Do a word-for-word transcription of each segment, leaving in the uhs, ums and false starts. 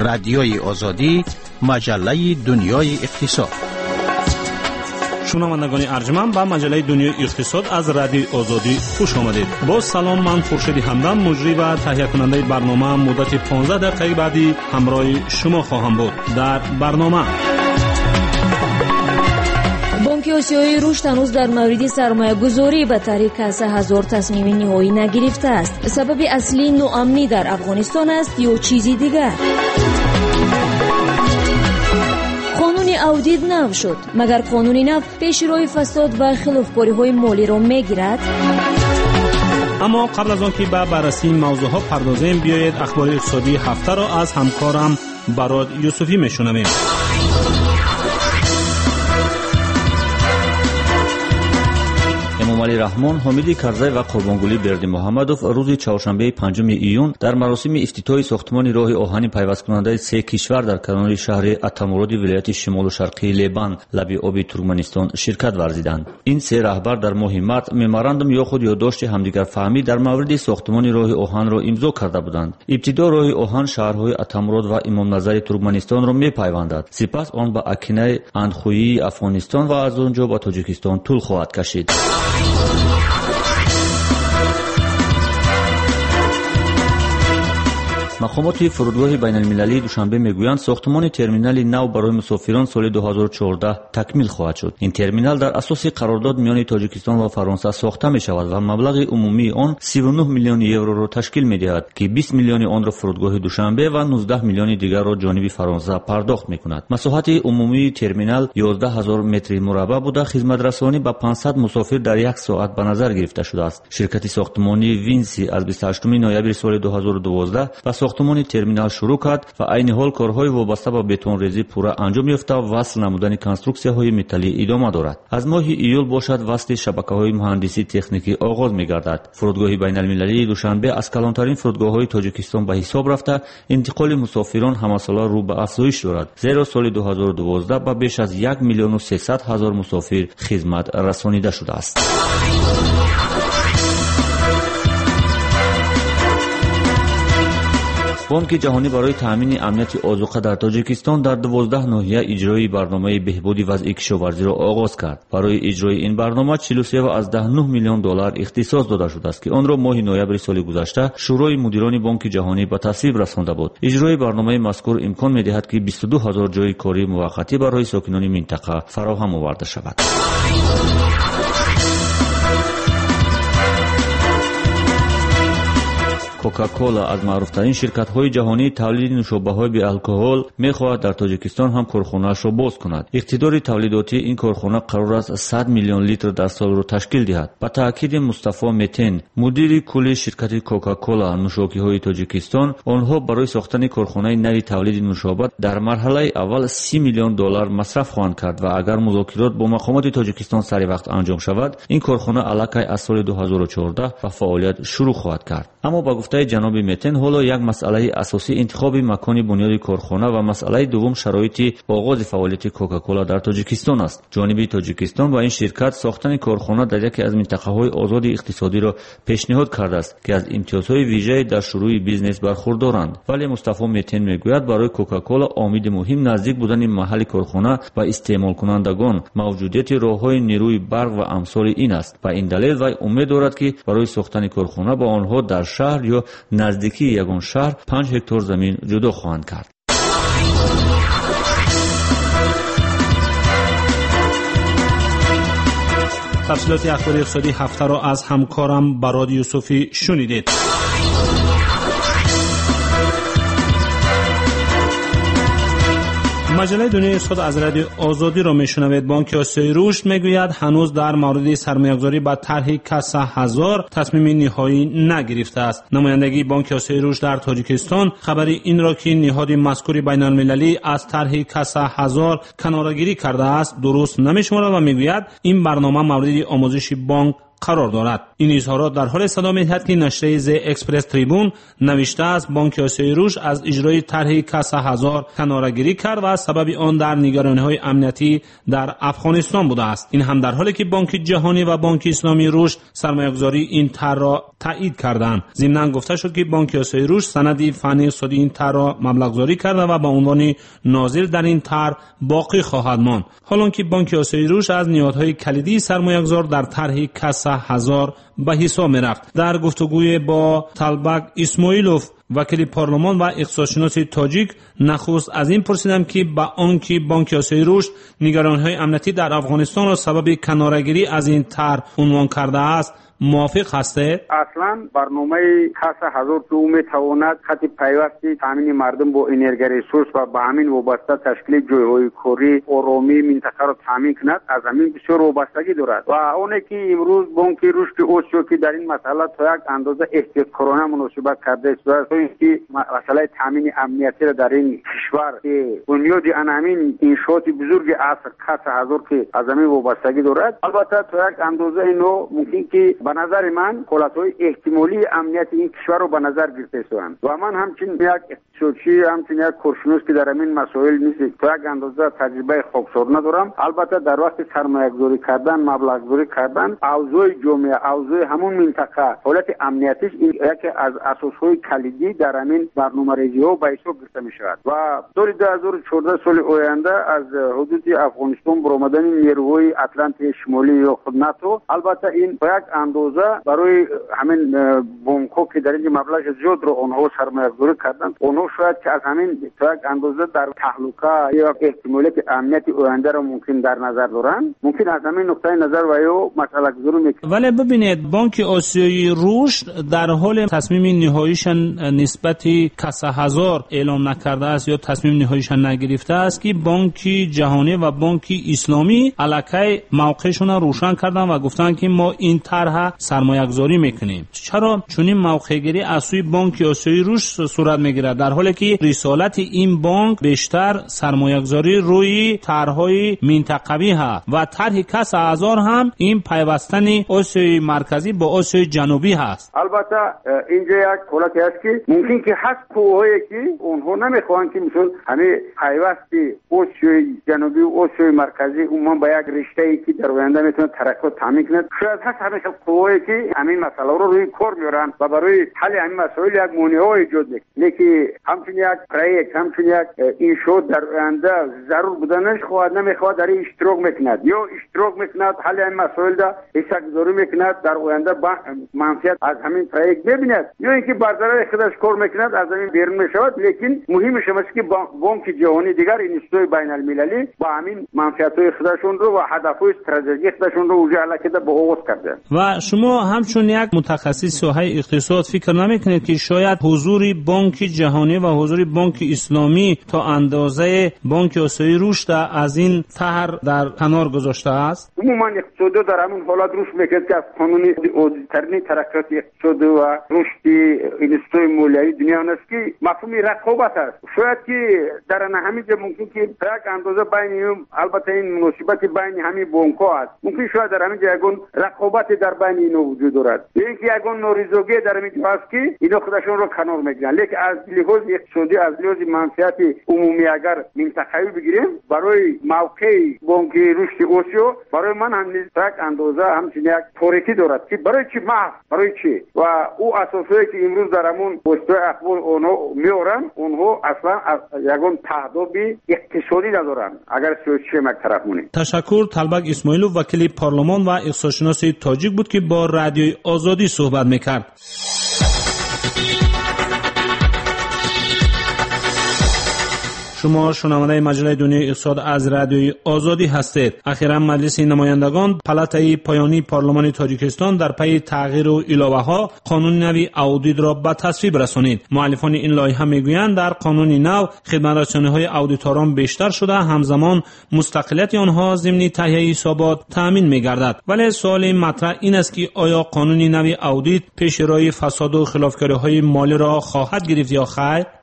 رادیوی آزادی، مجله دنیای اقتصاد. شنوندگان ارجمند به مجله دنیای اقتصاد از رادیوی آزادی خوش آمدید. با سلام، من خورشید همدم، مجری و تهیه کننده برنامه مدت پانزده دقیقه بعدی همراه شما خواهم بود. در برنامه بانک آسیایی رشد هنوز در مورد سرمایه گذاری به طریق سه هزار تصمیم نهایی نگرفته است. سبب اصلی نوامنی در افغانستان است یا چیزی دیگر؟ قانون اودید نو شد. مگر قانون نو پیش روی فساد و خلافکاری های مالی را میگیرد؟ اما قبل از آن که به بررسی موضوع ها پردازیم، بیایید اخبار اقتصادی هفته را از همکارم براد یوسفی میشنویم. امامعلی رحمان، حامد کرزی و قربانگلی بردی محمدوف روز چهارشنبه پنجم ایون در مراسم افتتاح ساختمان راه آهن پیوست کننده سه کشور در کنار شهر اتاموراد ولایت شمال و شرقی لیبان لب آب ترکمنستان شرکت ورزیدند. این سه رهبر در ماه مارس ممورندوم یا خود یادداشت همدیگر فهمی در مورد ساختمان راه آهن را امضا کرده بودند. ابتدا راه آهن شهرهای اتاموراد و امام نظر ترکمنستان را میپیوندد، سپس آن به اکنه اندخویی افغانستان و از آنجا به تاجیکستان طول خواهد کشید. مقامات فرودگاه بین المللی دوشنبه میگویند ساختمان ترمینال نو برای مسافران سال دو هزار و چهارده تکمیل خواهد شد. این ترمینال در اساس قرارداد میان تاجیکستان و فرانسه ساخته می شود و مبلغ عمومی آن سی و نه میلیون یورو را تشکیل می دهد که بیست میلیون آن را فرودگاه دوشنبه و نوزده میلیون دیگر را جانب فرانسه پرداخت می کند. مساحت عمومی ترمینال یازده هزار متر مربع بوده. خدمت رسانی به پانصد مسافر در یک ساعت به نظر گرفته شده است. شرکت ساختمانی وینسی از بیست و هشتم نوامبر سال دو هزار و دوازده با ساختمان ترمینال شروع کرد و عین حال کارهای وابسته به بتون ریزی پورا انجام یافته و وصل نمودن کنسترکسی‌های متالی ادامه دارد. از ماه ایول باشد وصل شبکه‌های مهندسی تکنیکی آغاز می‌گردد. فرودگاه بین المللی دوشنبه از کلانترین فرودگاه‌های تاجیکستان به حساب رفته انتقال مسافران همساله رو به افزایش دارد. زیرا سال دو هزار و دوازده با بیش از یک میلیون و سیصد هزار مسافر خدمت رسانیده شده است. بانک جهانی برای تامین امنیت آذوقه در تاجیکستان در دوازده ناحیه اجرای برنامه بهبود وضع کشاورزی را آغاز کرد. برای اجرای این برنامه چهل و سه و از ده نه میلیون دلار اختصاص داده شده است که آن را ماه نوامبر سال گذشته شورای مدیران بانک جهانی به تصویب رسانده بود. اجرای برنامه مذکور امکان می‌دهد که بیست و دو هزار جای کاری موقتی برای ساکنان منطقه فراهم آورده شود. کوکاکولا از معروفترین شرکت‌های جهانی تولید نوشابه‌های بی الکل می‌خواهد در تاجیکستان هم کارخانه‌اش را باز کند. اقتدار تولیداتی این کارخانه قرار است صد میلیون لیتر در سال را تشکیل دهد. با تاکید مصطفی متن، مدیر کلی شرکت کوکاکولا نوشاکی‌های تاجیکستان، آنها برای ساختن کارخانه نوی تولید نوشابه در مرحله اول سی میلیون دلار مصرف خواهند کرد و اگر مذاکرات با مقامات تاجیکستان سری وقت انجام شود، این کارخانه الکی از سال دو هزار و چهارده به فعالیت شروع خواهد کرد. اما با گفته جناب متن، حالا یک مسئله اساسی انتخاب مکان بنیاد کارخانه و مسئله دوم شرایط آغاز فعالیت کوکاکولا در تاجیکستان است. جانب تاجیکستان با این شرکت ساختن کارخانه در یکی از منطقه‌های آزاد اقتصادی را پیشنهاد کرده است که از امتیازهای ویژه در شروع بیزنس برخوردارند. ولی مصطفی متن میگوید برای کوکاکولا عامل مهم نزدیک بودن محل کارخانه و استعمال کنندگان، موجودیت راههای نیروی برق و امثال این است. و این دلیل وی امید دارد که برای ساختن کارخانه با آنها در شهر یا نزدیکی یگان شهر پنج هکتار زمین جدا خواهند کرد. تفصیلات اخبار اقتصادی هفته را از همکارم براد یوسفی شنیدید. مجله دنیای اقتصاد از رادیو آزادی را میشنوید. بانک آسیایی رشد میگوید هنوز در مورد سرمایه‌گذاری با طرح کسا هزار تصمیم نهایی نگرفته است. نمایندگی بانک آسیایی رشد در تاجیکستان خبر این را که نهاد مذکور بین المللی از طرح کسا هزار کناره‌گیری کرده است درست نمی‌شمارد و میگوید این برنامه مورد آموزش بانک قرار دارد. این اظهارات در حال صدا می‌دهد که نشریه ز اکسپرس تریبون نوشته است بانک آسیای رشد از اجرای طرح کسا هزار کناره‌گیری کرد و سبب آن در نگرانی‌های امنیتی در افغانستان بوده است. این هم در حالی که بانک جهانی و بانک اسلامی رشد سرمایه‌گذاری این طرح را تایید کردند. ضمناً گفته شد که بانک آسیای رشد سندی فنی اقتصادی این طرح را مبلغ‌زایی کرده و به عنوان ناظر در این طرح باقی خواهد ماند. حالانکه بانک آسیای رشد از نهادهای کلیدی سرمایه‌گذار در طرح کسا هزار به حساب می‌رفت. در گفتگوی با طلبک اسماعیلوف وکیل پارلمان و اقتصادشناس تاجیک نخست از این پرسیدم که با آنکه بانک آسیای رشد نگرانی‌های امنیتی در افغانستان را سبب کناره‌گیری از این طرح عنوان کرده است موافق هسته؟ اصلا برنامه کسا هزار که او میتواند خط پیوستی تامین مردم با انرژی ریسورس و به همین وابسته تشکیل جایهای کاری آرامی منطقه را تامین کند از همین بسیار وابستگی دارد و اونه که امروز بانک رشد آسیا که در این مسئله تا یک اندازه احتیاطکارانه مناسبت کرده است و اینکه مسئله تامین امنیتی را در این کشور که بنیاد همین انشاءات بزرگ عصر کسا هزار که از همین وابستگی دارد البته تا یک اندازه اینو ممکن که به نظر من حالتهای احتمالی امنیت این کشور رو به نظر گرفته سوند و من همچنین یک اقتصادچی همچنین یک کارشناس که در این مسائل نیست تا یک اندازه تجربه خاکسار ندارم. البته در وقت سرمایه‌گذاری کردن مبلغ‌گذاری کردن اوضاع جامعه اوضاع همون منطقه حالت امنیتش این یکی از اساسهای کلیدی در همین برنامه‌ریزی‌ها به حساب گرفته می‌شود و سال دو هزار و چهارده سال آینده از حدود افغانستان برآمدن نیروهای اتلانتیک شمالی یا خود ناتو البته این با یک اندازه برای همین بانک‌ها که در این مبلغ زیاد رو آنها سرمایه‌گذاری کردن اونها شاید که از همین تا یک اندازه در تهلکه یا احتمالیت امنیت آینده رو ممکن در نظر دارن ممکن از همین نقطه نظر و یا مسئله گذاری میکنن. ولی ببینید بانک آسیای رشد در حال تصمیم نهاییش نسبت کسا هزار اعلام نکرده است یا تصمیم نهاییش نگرفته است که بانک جهانی و بانک اسلامی الکی موقعشون رو روشن کردن و گفتن که ما این طرح سرمایه گذاری میکنیم. چرا چنین موقع گیری از سوی بانک آسیای رشد صورت میگیرد در حالی که رسالت این بانک بیشتر سرمایه گذاری روی طرحهای منطقوی هست و طرح کسا هزار هم این پیوستن آسیای مرکزی با آسیای جنوبی هست؟ البته اینجا یک حالتی است که ممکن که هست قوهایی که اونها نمیخوان که مثلا همه پیوستی آسیای جنوبی و آسیای مرکزی عموما با یک رشته‌ای که در آینده میتونه ترقیات تامین کند شاید هست همیشه قوهایی که همین مسئله رو روی کار میارن و برای حل همین مسائل یک مانع‌ها ایجاد میکنه لیکن همچنین یک پروژه همچنین یک انشاء در آینده ضرور بودنش خواهد نمیخواد در این اشتراک میکند یا اشتراک میکند حل این مسائل را حساب‌گذاری میکند در آینده منفعت از همین پروژه ببیند یا اینکه بر ضرر خودش کار میکند از همین بیرون میشود لیکن مهمش است که بانک جهانی دیگر اینستیتوی بین المللی با همین منفعت‌های خودشون رو و هدف‌های استراتژیک خودشون رو وجه علاقه به آغاز کرده. و شما همچون یک متخصص ساحه اقتصاد فکر نمیکنید که شاید حضور بانک جهانی و حضور بانک اسلامی تا اندازه بانک آسیای رشد از این طرح در کنار گذاشته است؟ عموما اقتصاد در همون حالت رشد میکنه که از قانون ترین ترقیات اقتصاد و رشد اینستیتوی مالیاتی دنیا است که مفهوم رقابت است. شاید که در همین جا ممکن که یک اندازه بین البته این مناسبت بین همین بانک‌ها است ممکن شاید در همین جا یگان رقابت در بین اینا وجود دارد اینکه یگان نوریزوگی در همین جا است که اینا خودشون رو کنار میگیرن لیکن از لحاظ اقتصادی از لحاظ منفعت عمومی اگر منطقه‌ای بگیریم برای موقع بانک رشد آسیا برای من هم یک اندازه همچنین یک تاریکی دارد که برای چی محض برای چی و او اساسایی که امروز در همون پست‌های اخبار اونها میارن اونها اصلا یگان تهدیدی اقتصادی ندارن اگر سیاسی یک طرف مونیم. تشکر. طلبک اسماعیلوف وکیل پارلمان و اقتصادشناس تاجیک بود که با رادیوی آزادی صحبت میکرد. شما شنونده مجله دنیای اقتصاد از رادیوی آزادی هستید. اخیراً مجلس نمایندگان پلاتای پایانی پارلمان تاجیکستان در پی تغییر و علاوه‌ها قانون نوی اودیت را به تصویب رسانید. مؤلفان این لایحه میگویند در قانون نو خدمت‌رسانی‌های اودیتوران بیشتر شده همزمان مستقلیت آنها ضمن تهیه حسابات تامین می‌گردد. ولی سوال مطرح این است که آیا قانون نوی اودیت پیش روی فساد و خلافکاری‌های مالی را خواهد گرفت یا خیر؟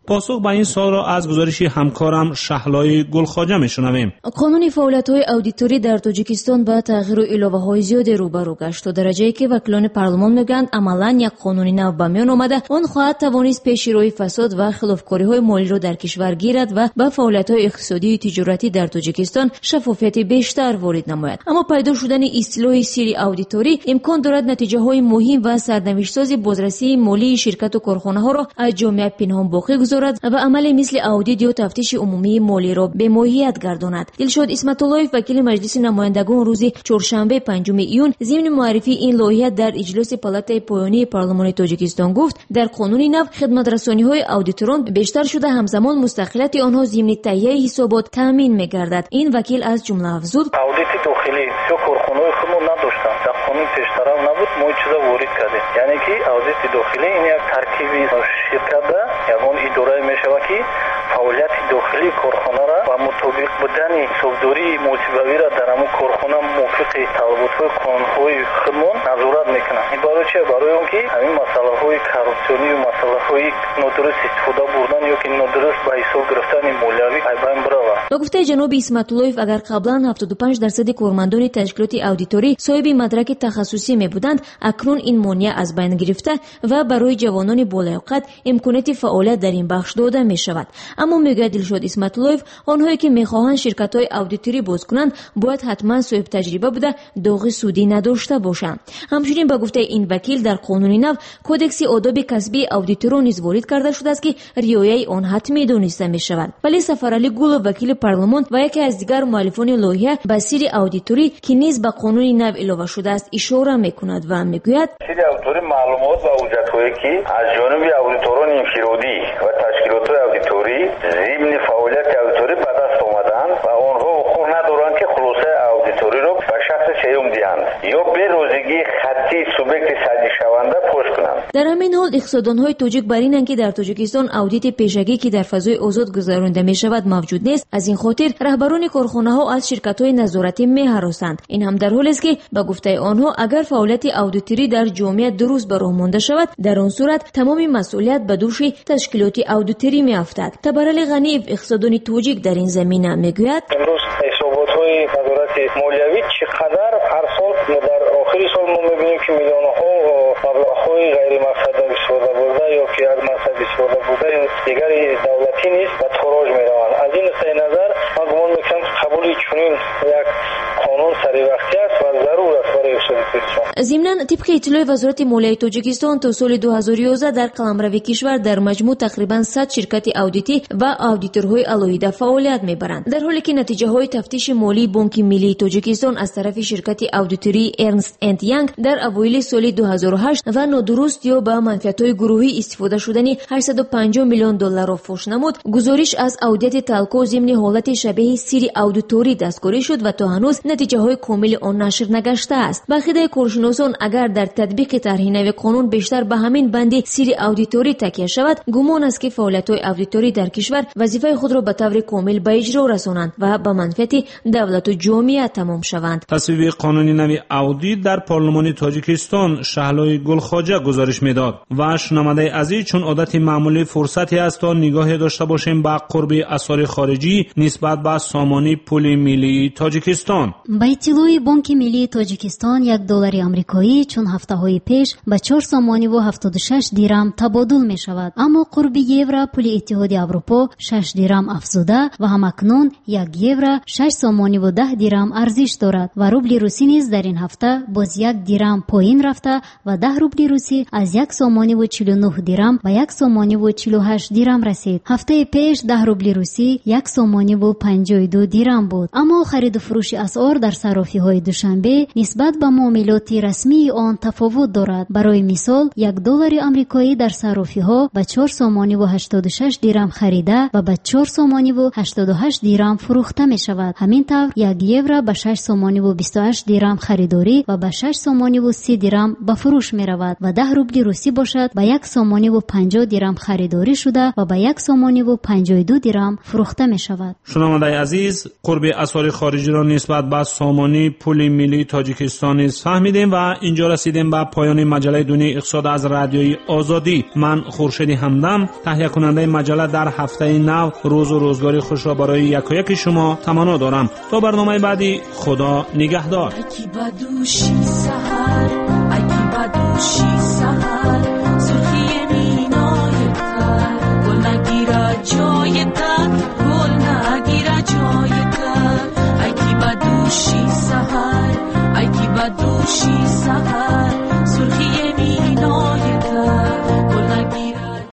پاسخ به این سوال را از گزارش همکارم شهلای گلخواجه میشنویم. قانون فعالیت‌های آدیتوری در تاجیکستان با تغییر و الоваҳои زیادی روبرو گشت تا درجه‌ای که وکیلان پارلمان میگویند عملاً یک قانون نو به میان آمده آن خواهد توانست پیش روی فساد و خلافکاری‌های مالی را در کشور گیرد و به فعالیت‌های اقتصادی و تجارتی در تاجیکستان شفافیت بیشتر وارد نماید. اما پیدا شدن اصطلاح سری آدیتوری امکان دارد نتیجه‌های مهم و سرنوشت‌ساز بازرسی مالی شرکت و کارخانه‌ها را از جامعه پنهان باقی گذارد و عمل مثل آدیت یا تفتیش عمومی مالی را به ماهیت گرداند. دلشاد اسمت اللهیف وکیل مجلس نمایندگان روز چهارشنبه پنجم ایون ضمن معرفی این لایحه در اجلاس پالاتای پایانی پارلمان تاجیکستان گفت در قانون نو خدمترسانی‌های آدیتوران بیشتر شده همزمان مستقلیت آنها ضمن تهیه حسابات تامین می‌گردد. این وکیل از جمله افزود آدیت داخلی تو کارخانه‌های خودمون نداشتن در قانون پیشتر نبود ما چیزا وارد کردیم یعنی که آدیت داخلی این یک ترکیبی شرکت ده یگان اداره میشود که فعالیت داخلی کارخانه را و مطابق بودن حسابداری محاسباتی را در همون کارخانه موافق طلبات‌های قانون‌های خودمون نظارت میکنه. این برای چه؟ برای اون که همین مسائل‌های کارپسیونی و مسائل‌های نادرست استفاده بردن یا که نادرست به حساب گرفتن مالیوی از بین برود. با گفته جناب اسمت اللهیف اگر قبلا هفتاد و پنج درصد کارمندان تشکیلات آدیتوری صاحب مدرک تخصصی می بودند اکنون این مانع از بین گرفته و برای جوانان بالیاقت امکانات فعالیت در این بخش داده می شود. اما میگوید دلشاد اسمت اللهیف آنهایی که میخواهند شرکت‌های آدیتوری باز کنند باید حتما صاحب تجربه بوده داغ سودی نداشته باشند. همچنین با گفته این وکیل در قانون نو کدکس آداب کسبی آدیتوران نیز وارد کرده شده است که رعایت آن حتمی دانسته می شود. ولی سفرعلی گل وکیل پارلمان و یکی از دیگر مؤلفان لایحه به سری آدیتوری که نیز به قانون نو اضافه شده است اشاره میکند و میگوید سری آدیتوری معلومات و حجت‌هایی که از جانب آدیتوران انفرادی و تشکیلات آدیتوری ضمن فعالیت آدیتوری به دست آمدند و آنها حقوق ندارند که خلاصه آدیتوری را به شخص سیوم دهند یا به روزگی خطی سوبیکت سازی شونده پوش کنند. در همین حال اقتصاددان‌های تاجیک بر اینند که در تاجیکستان آدیت پیشگی که در فضای آزاد گذرانده می شود موجود نیست. از این خاطر رهبران کارخانه‌ها از شرکت‌های نظارتی می‌هراسند. این هم در حالی است که به گفته آنها اگر فعالیت آدیتوری در جامعه درست به راه مانده شود در آن صورت تمام مسئولیت به دوش تشکیلات آدیتوری می‌افتد. تبرعلی غنیف اقتصاددان تاجیک در این زمینه میگوید امروز حسابات‌های نظارت مالیوی چقدر هر سال در آخر سال ما می‌بینیم که میلیون‌ها مبلغ‌های غیر مقصدی استفاده برده یا که از مقصد استفاده برده دیگر دولتی نیست و تاراج می‌روند. از این نقطه نظر من گمان می‌کنم قبول چنین یک قانون سری وقتی است و ضرور است برای اقتصاد کشور. ضمناً طبق اطلاع وزارت مالیه تاجیکستان تا سال دو هزار و یازده در قلمرو کشور در مجموع تقریباً صد شرکت آدیتی و آدیتورهای علاوه فعالیت می‌برند. در حالی که نتیجه‌های تفتیش مالی بانک ملی تاجیکستان از طرف شرکت آدیتوری ارنست اند یانگ در اوایل سال دو هزار و هشت و نادرست یا با منفعت‌های گروهی استفاده شدن هشتصد و پنجاه میلیون دلار را فاش نمود، گزارش از اودیت تالکو ضمن حالت شبیه سری آدیتوری دستکاری شد و تا هنوز نتیجه‌های کامل آن نشر نگشته است. بخیده کارشناسان اگر در تطبیق طرح نو قانون بیشتر به همین بند سری آدیتوری تکیه شود، گمان است که فعالیت‌های آدیتوری در کشور وظیفه خود را به طور کامل به اجرا رسانند و به منفعت دولت و جامعه تمام شوند. تصویب قانونی نو آدیت در پارلمان تاجیکستان شهلای گلخواجه گزارش میداد. و شنونده عزیز چون عادت معمولی فرصتی است تا نگاهی داشته باشیم به قرب اسعار خارجی نسبت به سامانه پول ملی تاجیکستان. با اطلاع بانک ملی تاجیکستان یک دلار آمریکایی چون هفته‌های پیش به چهار سامانه و هفتاد و شش دیرم تبادل می شود، اما قرب یورو پول اتحاد اروپا شش دیرم افزوده و همکنون یک یورو شش سامانه و ده دیرم ارزش دارد و روبل روسی نیز در این هفته باز یک دیرم پایین رفته و ده روبل روسی از یک سامانه و چهل و نه دیرم به یک سامانه و چهل و هشت دیرم رسید. هفته پیش ده روبل روسی یک سامانه و پنجاه و دو دیرم بود. اما خرید و فروش اسعار در صرافی‌های دوشنبه نسبت به معاملات رسمی آن تفاوت دارد. برای مثال یک دلار آمریکایی در صرافی‌ها به چهار سامانه و هشتاد و شش دیرم خریده و به چهار سامانه و هشتاد و هشت دیرم فروخته می شود. همین طور یک یورو به شش سامانه و بیست و هشت دیرم خریداری و به شش سامانه و سی دیرم به فروش می رود و ده روبل روسی باشد به یک سامانه و پنجاه دیرم خریداری شده و به یک سامانه و پنجاه و دو دیرم فروخته می شود. شنونده عزیز، قرب اسعار خارجی را نسبت به سامانه پول ملی تاجیکستان فهمیدیم و اینجا اینجا رسیدیم به پایان مجله دنیای اقتصاد از رادیوی آزادی. من خورشید همدم، تهیه کننده مجله، در هفته نو روز و روزگاری خوش را برای یکایک شما تمنا دارم. تا برنامه بعدی، خدا نگهدار. اگه بدوشی سحر، اگه بدوشی سحر